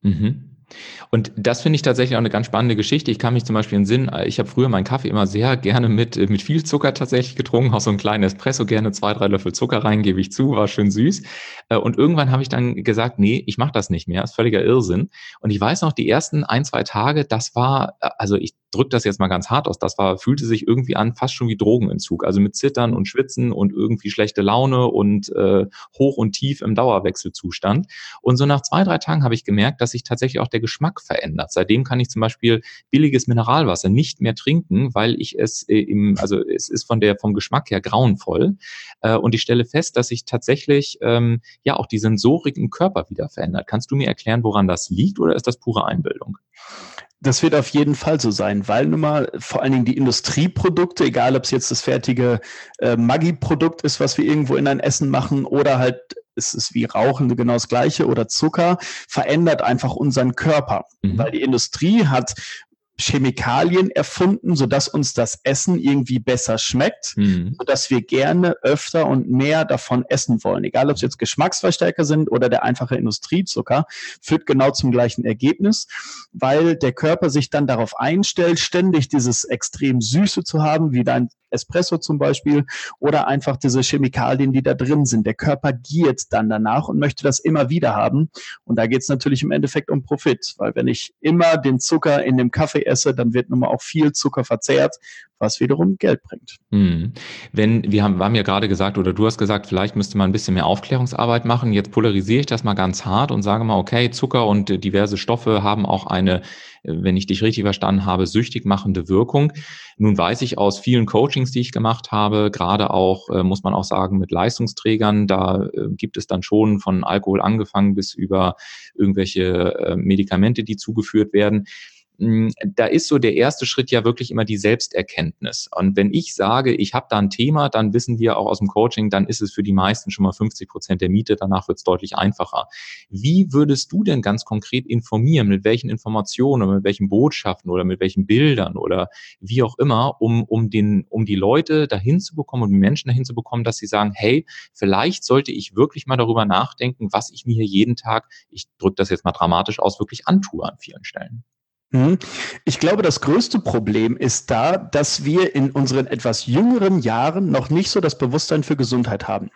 Und das finde ich tatsächlich auch eine ganz spannende Geschichte. Ich kann mich zum Beispiel in den Sinn, ich habe früher meinen Kaffee immer sehr gerne mit viel Zucker tatsächlich getrunken, auch so einen kleinen Espresso, gerne 2, 3 Löffel Zucker rein, gebe ich zu, war schön süß. Und irgendwann habe ich dann gesagt, nee, ich mache das nicht mehr, ist völliger Irrsinn. Und ich weiß noch, die ersten 1, 2 Tage, das war, also ich drücke das jetzt mal ganz hart aus, fühlte sich irgendwie an fast schon wie Drogenentzug, also mit Zittern und Schwitzen und irgendwie schlechte Laune und hoch und tief im Dauerwechselzustand. Und so nach 2, 3 Tagen habe ich gemerkt, dass sich tatsächlich auch der Geschmack verändert. Seitdem kann ich zum Beispiel billiges Mineralwasser nicht mehr trinken, weil ich es es ist vom Geschmack her grauenvoll. Und ich stelle fest, dass sich tatsächlich auch die Sensorik im Körper wieder verändert. Kannst du mir erklären, woran das liegt, oder ist das pure Einbildung? Das wird auf jeden Fall so sein, weil nun mal vor allen Dingen die Industrieprodukte, egal ob es jetzt das fertige Maggi-Produkt ist, was wir irgendwo in ein Essen machen, oder halt es ist wie Rauchen genau das Gleiche, oder Zucker, verändert einfach unseren Körper. Weil die Industrie hat Chemikalien erfunden, sodass uns das Essen irgendwie besser schmeckt, sodass wir gerne öfter und mehr davon essen wollen. Egal, ob es jetzt Geschmacksverstärker sind oder der einfache Industriezucker, führt genau zum gleichen Ergebnis, weil der Körper sich dann darauf einstellt, ständig dieses extrem Süße zu haben, wie dein Espresso zum Beispiel, oder einfach diese Chemikalien, die da drin sind. Der Körper giert dann danach und möchte das immer wieder haben. Und da geht es natürlich im Endeffekt um Profit, weil wenn ich immer den Zucker in dem Kaffee esse, dann wird nun mal auch viel Zucker verzehrt, was wiederum Geld bringt. Wir haben ja gerade gesagt, oder du hast gesagt, vielleicht müsste man ein bisschen mehr Aufklärungsarbeit machen. Jetzt polarisiere ich das mal ganz hart und sage mal, okay, Zucker und diverse Stoffe haben auch eine, wenn ich dich richtig verstanden habe, süchtig machende Wirkung. Nun weiß ich aus vielen Coachings, die ich gemacht habe, gerade auch, muss man auch sagen, mit Leistungsträgern, da gibt es dann schon von Alkohol angefangen bis über irgendwelche Medikamente, die zugeführt werden. Da ist so der erste Schritt ja wirklich immer die Selbsterkenntnis. Und wenn ich sage, ich habe da ein Thema, dann wissen wir auch aus dem Coaching, dann ist es für die meisten schon mal 50% der Miete, danach wird es deutlich einfacher. Wie würdest du denn ganz konkret informieren, mit welchen Informationen oder mit welchen Botschaften oder mit welchen Bildern oder wie auch immer, um die Leute dahin zu bekommen und die Menschen dahin zu bekommen, dass sie sagen, hey, vielleicht sollte ich wirklich mal darüber nachdenken, was ich mir hier jeden Tag, ich drücke das jetzt mal dramatisch aus, wirklich antue an vielen Stellen. Ich glaube, das größte Problem ist da, dass wir in unseren etwas jüngeren Jahren noch nicht so das Bewusstsein für Gesundheit haben.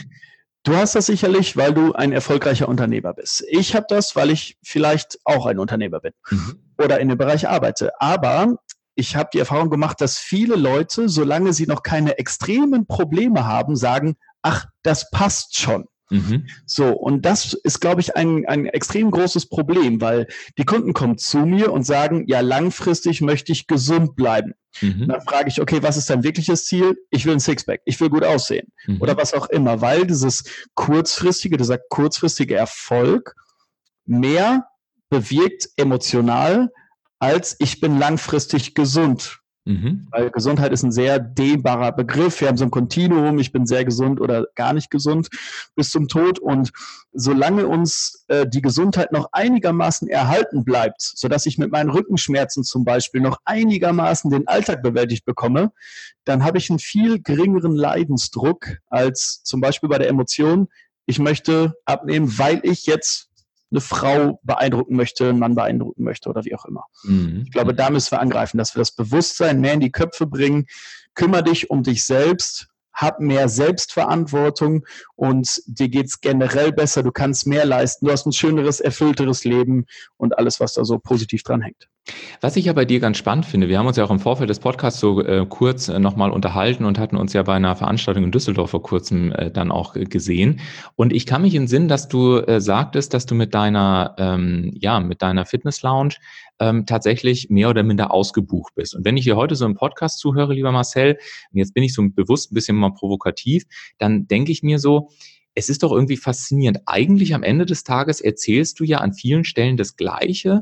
Du hast das sicherlich, weil du ein erfolgreicher Unternehmer bist. Ich habe das, weil ich vielleicht auch ein Unternehmer bin. oder in dem Bereich arbeite. Aber ich habe die Erfahrung gemacht, dass viele Leute, solange sie noch keine extremen Probleme haben, sagen, ach, das passt schon. So, und das ist, glaube ich, ein extrem großes Problem, weil die Kunden kommen zu mir und sagen, ja, langfristig möchte ich gesund bleiben. Dann frage ich, okay, was ist dein wirkliches Ziel? Ich will ein Sixpack, ich will gut aussehen oder was auch immer, weil dieser kurzfristige Erfolg mehr bewirkt emotional, als ich bin langfristig gesund. Weil Gesundheit ist ein sehr dehnbarer Begriff. Wir haben so ein Kontinuum, ich bin sehr gesund oder gar nicht gesund bis zum Tod. Und solange uns die Gesundheit noch einigermaßen erhalten bleibt, sodass ich mit meinen Rückenschmerzen zum Beispiel noch einigermaßen den Alltag bewältigt bekomme, dann habe ich einen viel geringeren Leidensdruck als zum Beispiel bei der Emotion, ich möchte abnehmen, weil ich jetzt eine Frau beeindrucken möchte, einen Mann beeindrucken möchte oder wie auch immer. Ich glaube, da müssen wir angreifen, dass wir das Bewusstsein mehr in die Köpfe bringen. Kümmere dich um dich selbst, hab mehr Selbstverantwortung und dir geht's generell besser, du kannst mehr leisten, du hast ein schöneres, erfüllteres Leben und alles, was da so positiv dran hängt. Was ich ja bei dir ganz spannend finde, wir haben uns ja auch im Vorfeld des Podcasts so kurz nochmal unterhalten und hatten uns ja bei einer Veranstaltung in Düsseldorf vor kurzem dann auch gesehen. Und ich kann mich entsinnen, dass du sagtest, dass du mit deiner Fitness-Lounge tatsächlich mehr oder minder ausgebucht bist. Und wenn ich hier heute so im Podcast zuhöre, lieber Marcel, und jetzt bin ich so bewusst ein bisschen mal provokativ, dann denke ich mir so, es ist doch irgendwie faszinierend. Eigentlich am Ende des Tages erzählst du ja an vielen Stellen das Gleiche,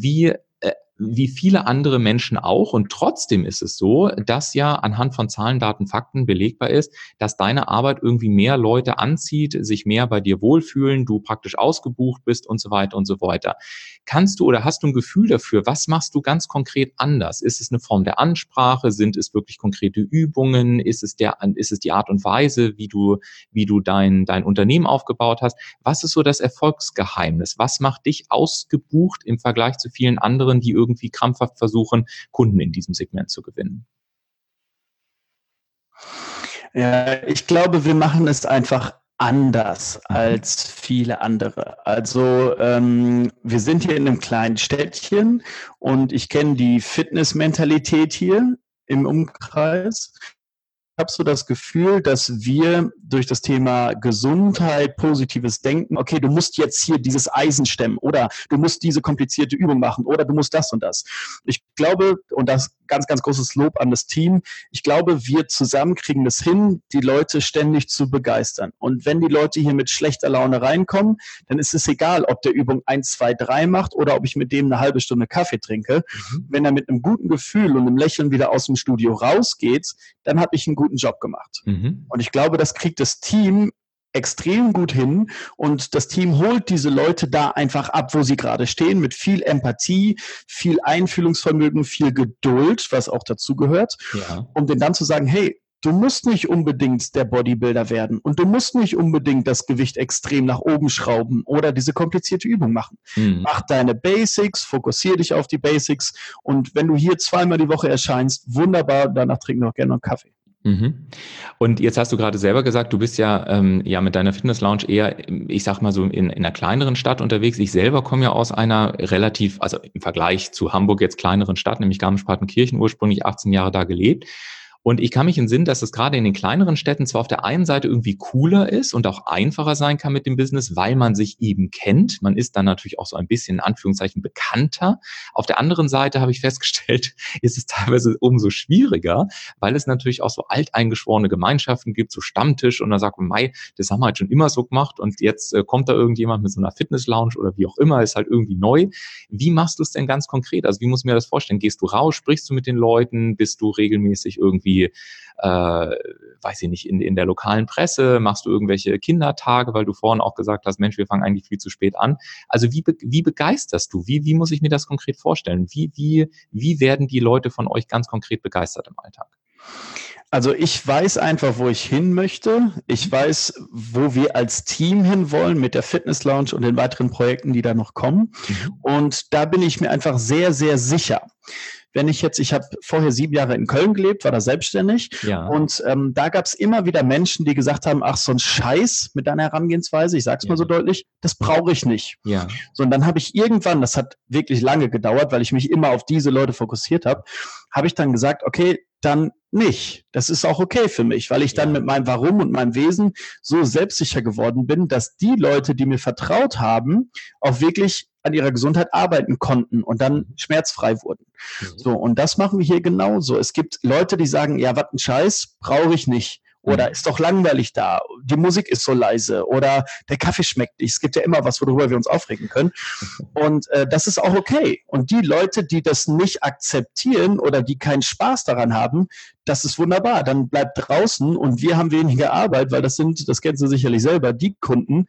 wie viele andere Menschen auch. Und trotzdem ist es so, dass ja anhand von Zahlen, Daten, Fakten belegbar ist, dass deine Arbeit irgendwie mehr Leute anzieht, sich mehr bei dir wohlfühlen, du praktisch ausgebucht bist und so weiter und so weiter. Kannst du oder hast du ein Gefühl dafür, was machst du ganz konkret anders? Ist es eine Form der Ansprache? Sind es wirklich konkrete Übungen? Ist es die Art und Weise, wie du dein Unternehmen aufgebaut hast? Was ist so das Erfolgsgeheimnis? Was macht dich ausgebucht im Vergleich zu vielen anderen, die irgendwie krampfhaft versuchen, Kunden in diesem Segment zu gewinnen? Ja, ich glaube, wir machen es einfach anders als viele andere. Also wir sind hier in einem kleinen Städtchen und ich kenne die Fitness-Mentalität hier im Umkreis. Ich habe so das Gefühl, dass wir durch das Thema Gesundheit, positives Denken, okay, du musst jetzt hier dieses Eisen stemmen oder du musst diese komplizierte Übung machen oder du musst das und das. Ich glaube, und das ganz, ganz großes Lob an das Team, ich glaube, wir zusammen kriegen es hin, die Leute ständig zu begeistern. Und wenn die Leute hier mit schlechter Laune reinkommen, dann ist es egal, ob der Übung 1, 2, 3 macht oder ob ich mit dem eine halbe Stunde Kaffee trinke. Wenn er mit einem guten Gefühl und einem Lächeln wieder aus dem Studio rausgeht, dann habe ich einen guten Job gemacht. Und ich glaube, das kriegt das Team extrem gut hin und das Team holt diese Leute da einfach ab, wo sie gerade stehen, mit viel Empathie, viel Einfühlungsvermögen, viel Geduld, was auch dazu gehört, um denen dann zu sagen, hey, du musst nicht unbedingt der Bodybuilder werden und du musst nicht unbedingt das Gewicht extrem nach oben schrauben oder diese komplizierte Übung machen. Mach deine Basics, fokussiere dich auf die Basics und wenn du hier 2-mal die Woche erscheinst, wunderbar, danach trinken wir auch gerne noch einen Kaffee. Und jetzt hast du gerade selber gesagt, du bist ja mit deiner Fitness-Lounge eher, ich sag mal so, in einer kleineren Stadt unterwegs. Ich selber komme ja aus einer relativ, also im Vergleich zu Hamburg jetzt kleineren Stadt, nämlich Garmisch-Partenkirchen, ursprünglich 18 Jahre da gelebt. Und ich kann mich entsinnen, dass es gerade in den kleineren Städten zwar auf der einen Seite irgendwie cooler ist und auch einfacher sein kann mit dem Business, weil man sich eben kennt. Man ist dann natürlich auch so ein bisschen in Anführungszeichen bekannter. Auf der anderen Seite habe ich festgestellt, ist es teilweise umso schwieriger, weil es natürlich auch so alteingeschworene Gemeinschaften gibt, so Stammtisch und da sagt man, Mei, das haben wir halt schon immer so gemacht und jetzt kommt da irgendjemand mit so einer Fitness-Lounge oder wie auch immer, ist halt irgendwie neu. Wie machst du es denn ganz konkret? Also wie muss ich mir das vorstellen? Gehst du raus, sprichst du mit den Leuten, bist du regelmäßig irgendwie weiß ich nicht, in der lokalen Presse, machst du irgendwelche Kindertage, weil du vorhin auch gesagt hast, Mensch, wir fangen eigentlich viel zu spät an. Also wie begeisterst du? Wie muss ich mir das konkret vorstellen? Wie werden die Leute von euch ganz konkret begeistert im Alltag? Also ich weiß einfach, wo ich hin möchte. Ich weiß, wo wir als Team hinwollen mit der Fitness Lounge und den weiteren Projekten, die da noch kommen. Und da bin ich mir einfach sehr, sehr sicher. wenn ich habe vorher 7 Jahre in Köln gelebt, war da selbstständig und da gab es immer wieder Menschen, die gesagt haben, ach, so ein Scheiß mit deiner Herangehensweise, ich sag's mal so deutlich, das brauche ich nicht. Ja. So, und dann habe ich irgendwann, das hat wirklich lange gedauert, weil ich mich immer auf diese Leute fokussiert habe ich dann gesagt, okay, dann nicht. Das ist auch okay für mich, weil ich dann mit meinem Warum und meinem Wesen so selbstsicher geworden bin, dass die Leute, die mir vertraut haben, auch wirklich an ihrer Gesundheit arbeiten konnten und dann schmerzfrei wurden. So, und das machen wir hier genauso. Es gibt Leute, die sagen, ja, was ein Scheiß, brauche ich nicht. Oder ist doch langweilig da, die Musik ist so leise oder der Kaffee schmeckt nicht. Es gibt ja immer was, worüber wir uns aufregen können. Und das ist auch okay. Und die Leute, die das nicht akzeptieren oder die keinen Spaß daran haben, das ist wunderbar. Dann bleibt draußen und wir haben weniger Arbeit, weil das kennen Sie sicherlich selber, die Kunden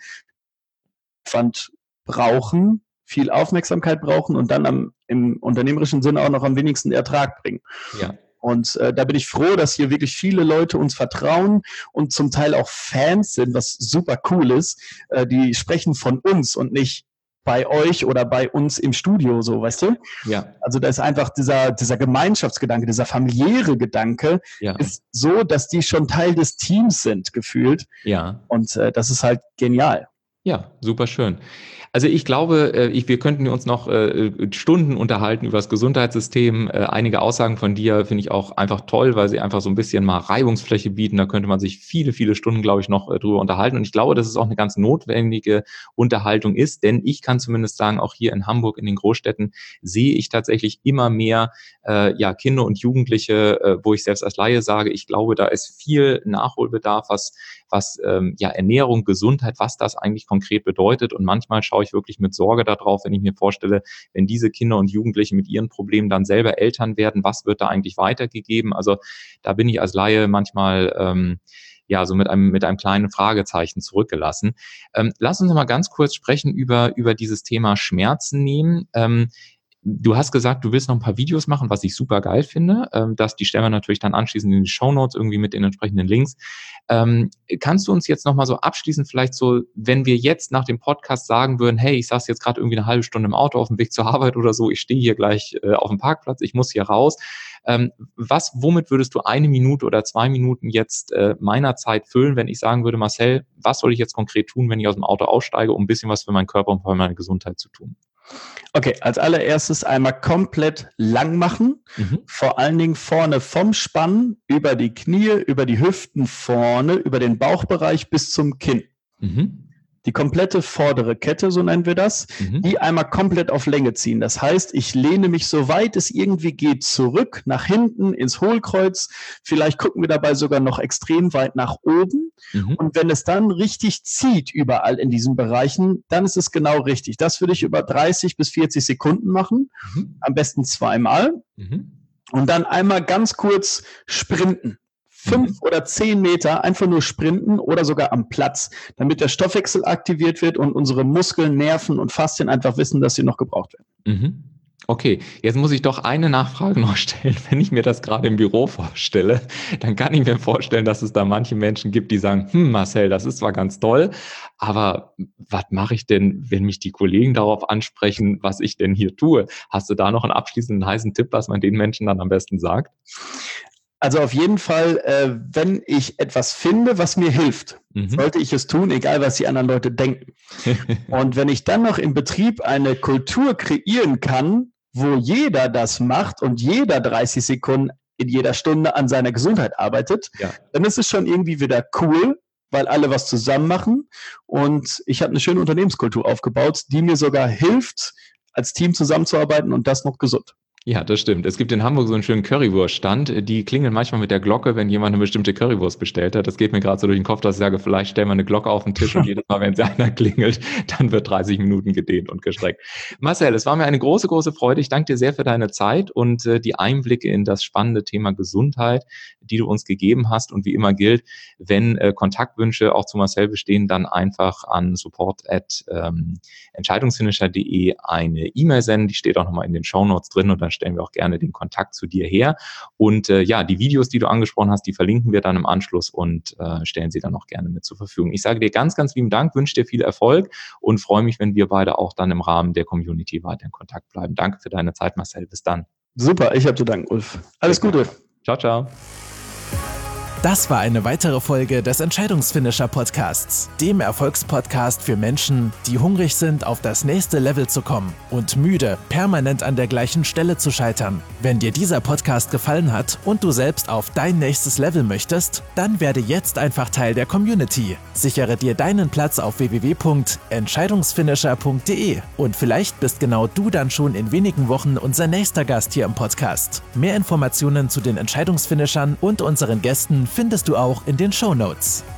brauchen, viel Aufmerksamkeit brauchen und dann im unternehmerischen Sinne auch noch am wenigsten Ertrag bringen. Ja. Und da bin ich froh, dass hier wirklich viele Leute uns vertrauen und zum Teil auch Fans sind, was super cool ist. Die sprechen von uns und nicht bei euch oder bei uns im Studio, so, weißt du? Ja. Also da ist einfach dieser Gemeinschaftsgedanke, dieser familiäre Gedanke ist so, dass die schon Teil des Teams sind, gefühlt. Ja. Und das ist halt genial. Ja, super schön. Also ich glaube, wir könnten uns noch Stunden unterhalten über das Gesundheitssystem. Einige Aussagen von dir finde ich auch einfach toll, weil sie einfach so ein bisschen mal Reibungsfläche bieten. Da könnte man sich viele, viele Stunden, glaube ich, noch drüber unterhalten. Und ich glaube, dass es auch eine ganz notwendige Unterhaltung ist, denn ich kann zumindest sagen, auch hier in Hamburg, in den Großstädten, sehe ich tatsächlich immer mehr Kinder und Jugendliche, wo ich selbst als Laie sage, ich glaube, da ist viel Nachholbedarf, was Ernährung, Gesundheit, was das eigentlich konkret bedeutet. Und manchmal schaue ich wirklich mit Sorge darauf, wenn ich mir vorstelle, wenn diese Kinder und Jugendlichen mit ihren Problemen dann selber Eltern werden, was wird da eigentlich weitergegeben? Also da bin ich als Laie manchmal so mit einem kleinen Fragezeichen zurückgelassen. Lass uns noch mal ganz kurz sprechen über dieses Thema Schmerzen nehmen. Du hast gesagt, du willst noch ein paar Videos machen, was ich super geil finde. Die stellen wir natürlich dann anschließend in die Shownotes irgendwie mit den entsprechenden Links. Kannst du uns jetzt noch mal so abschließend vielleicht so, wenn wir jetzt nach dem Podcast sagen würden, hey, ich saß jetzt gerade irgendwie eine halbe Stunde im Auto auf dem Weg zur Arbeit oder so, ich stehe hier gleich auf dem Parkplatz, ich muss hier raus. Womit würdest du 1 Minute oder 2 Minuten jetzt meiner Zeit füllen, wenn ich sagen würde, Marcel, was soll ich jetzt konkret tun, wenn ich aus dem Auto aussteige, um ein bisschen was für meinen Körper und für meine Gesundheit zu tun? Okay, als allererstes einmal komplett lang machen, vor allen Dingen vorne vom Spann, über die Knie, über die Hüften vorne, über den Bauchbereich bis zum Kinn. Die komplette vordere Kette, so nennen wir das, die einmal komplett auf Länge ziehen. Das heißt, ich lehne mich so weit es irgendwie geht zurück, nach hinten ins Hohlkreuz. Vielleicht gucken wir dabei sogar noch extrem weit nach oben. Und wenn es dann richtig zieht überall in diesen Bereichen, dann ist es genau richtig. Das würde ich über 30 bis 40 Sekunden machen, am besten 2-mal. Und dann einmal ganz kurz sprinten. 5 oder 10 Meter einfach nur sprinten oder sogar am Platz, damit der Stoffwechsel aktiviert wird und unsere Muskeln, Nerven und Faszien einfach wissen, dass sie noch gebraucht werden. Okay, jetzt muss ich doch eine Nachfrage noch stellen. Wenn ich mir das gerade im Büro vorstelle, dann kann ich mir vorstellen, dass es da manche Menschen gibt, die sagen, Marcel, das ist zwar ganz toll, aber was mache ich denn, wenn mich die Kollegen darauf ansprechen, was ich denn hier tue? Hast du da noch einen abschließenden heißen Tipp, was man den Menschen dann am besten sagt? Also auf jeden Fall, wenn ich etwas finde, was mir hilft, sollte ich es tun, egal was die anderen Leute denken. Und wenn ich dann noch im Betrieb eine Kultur kreieren kann, wo jeder das macht und jeder 30 Sekunden in jeder Stunde an seiner Gesundheit arbeitet, dann ist es schon irgendwie wieder cool, weil alle was zusammen machen. Und ich habe eine schöne Unternehmenskultur aufgebaut, die mir sogar hilft, als Team zusammenzuarbeiten und das noch gesund. Ja, das stimmt. Es gibt in Hamburg so einen schönen Currywurststand. Die klingeln manchmal mit der Glocke, wenn jemand eine bestimmte Currywurst bestellt hat. Das geht mir gerade so durch den Kopf, dass ich sage, vielleicht stellen wir eine Glocke auf den Tisch und jedes Mal, wenn sie einer klingelt, dann wird 30 Minuten gedehnt und gestreckt. Marcel, es war mir eine große, große Freude. Ich danke dir sehr für deine Zeit und die Einblicke in das spannende Thema Gesundheit, die du uns gegeben hast. Und wie immer gilt, wenn Kontaktwünsche auch zu Marcel bestehen, dann einfach an support@entscheidungsfinisher.de eine E-Mail senden. Die steht auch nochmal in den Shownotes drin und dann stellen wir auch gerne den Kontakt zu dir her. Und die Videos, die du angesprochen hast, die verlinken wir dann im Anschluss und stellen sie dann auch gerne mit zur Verfügung. Ich sage dir ganz, ganz lieben Dank, wünsche dir viel Erfolg und freue mich, wenn wir beide auch dann im Rahmen der Community weiter in Kontakt bleiben. Danke für deine Zeit, Marcel. Bis dann. Super, ich habe zu danken, Ulf. Alles Gute. Ciao, ciao. Das war eine weitere Folge des Entscheidungsfinisher Podcasts, dem Erfolgspodcast für Menschen, die hungrig sind, auf das nächste Level zu kommen und müde, permanent an der gleichen Stelle zu scheitern. Wenn dir dieser Podcast gefallen hat und du selbst auf dein nächstes Level möchtest, dann werde jetzt einfach Teil der Community. Sichere dir deinen Platz auf www.entscheidungsfinisher.de und vielleicht bist genau du dann schon in wenigen Wochen unser nächster Gast hier im Podcast. Mehr Informationen zu den Entscheidungsfinishern und unseren Gästen findest du auch in den Shownotes.